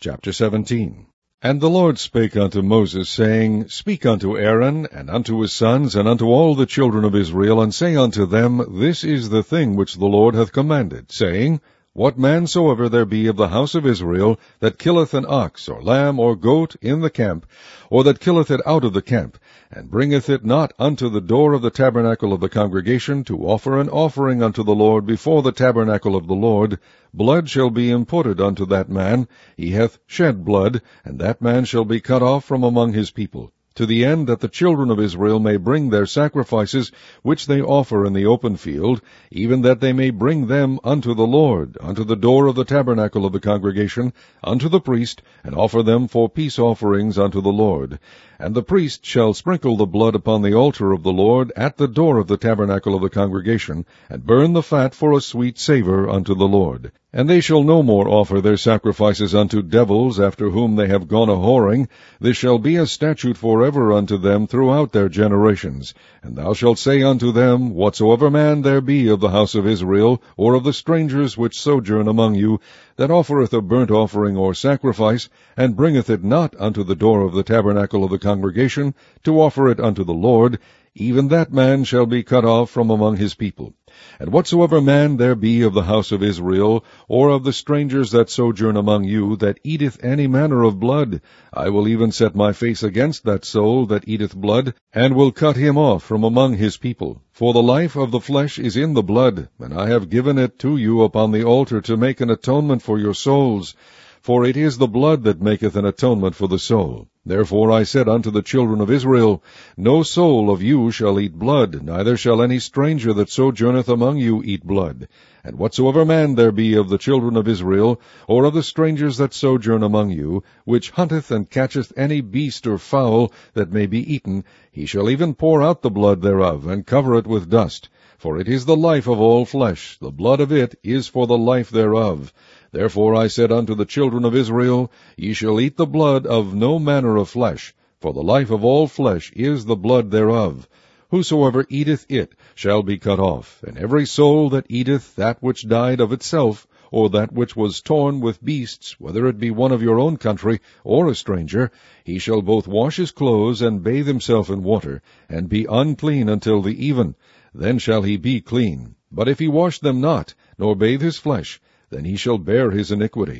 Chapter 17. And the Lord spake unto Moses, saying, Speak unto Aaron, and unto his sons, and unto all the children of Israel, and say unto them, This is the thing which the Lord hath commanded, saying, What man soever there be of the house of Israel, that killeth an ox, or lamb, or goat, in the camp, or that killeth it out of the camp, and bringeth it not unto the door of the tabernacle of the congregation, to offer an offering unto the Lord before the tabernacle of the Lord, blood shall be imputed unto that man. He hath shed blood, and that man shall be cut off from among his people, to the end that the children of Israel may bring their sacrifices which they offer in the open field, even that they may bring them unto the Lord, unto the door of the tabernacle of the congregation, unto the priest, and offer them for peace offerings unto the Lord. And the priest shall sprinkle the blood upon the altar of the Lord at the door of the tabernacle of the congregation, and burn the fat for a sweet savour unto the Lord. And they shall no more offer their sacrifices unto devils, after whom they have gone a-whoring. This shall be a statute forever unto them throughout their generations. And thou shalt say unto them, Whatsoever man there be of the house of Israel, or of the strangers which sojourn among you, that offereth a burnt offering or sacrifice, and bringeth it not unto the door of the tabernacle of the congregation, to offer it unto the Lord, even that man shall be cut off from among his people. And whatsoever man there be of the house of Israel, or of the strangers that sojourn among you, that eateth any manner of blood, I will even set my face against that soul that eateth blood, and will cut him off from among his people. For the life of the flesh is in the blood, and I have given it to you upon the altar to make an atonement for your souls. For it is the blood that maketh an atonement for the soul. Therefore I said unto the children of Israel, No soul of you shall eat blood, neither shall any stranger that sojourneth among you eat blood. And whatsoever man there be of the children of Israel, or of the strangers that sojourn among you, which hunteth and catcheth any beast or fowl that may be eaten, he shall even pour out the blood thereof, and cover it with dust. For it is the life of all flesh, the blood of it is for the life thereof. Therefore I said unto the children of Israel, Ye shall eat the blood of no manner of flesh, for the life of all flesh is the blood thereof. Whosoever eateth it shall be cut off, and every soul that eateth that which died of itself, or that which was torn with beasts, whether it be one of your own country, or a stranger, he shall both wash his clothes, and bathe himself in water, and be unclean until the even. Then shall he be clean. But if he wash them not, nor bathe his flesh, then he shall bear his iniquity.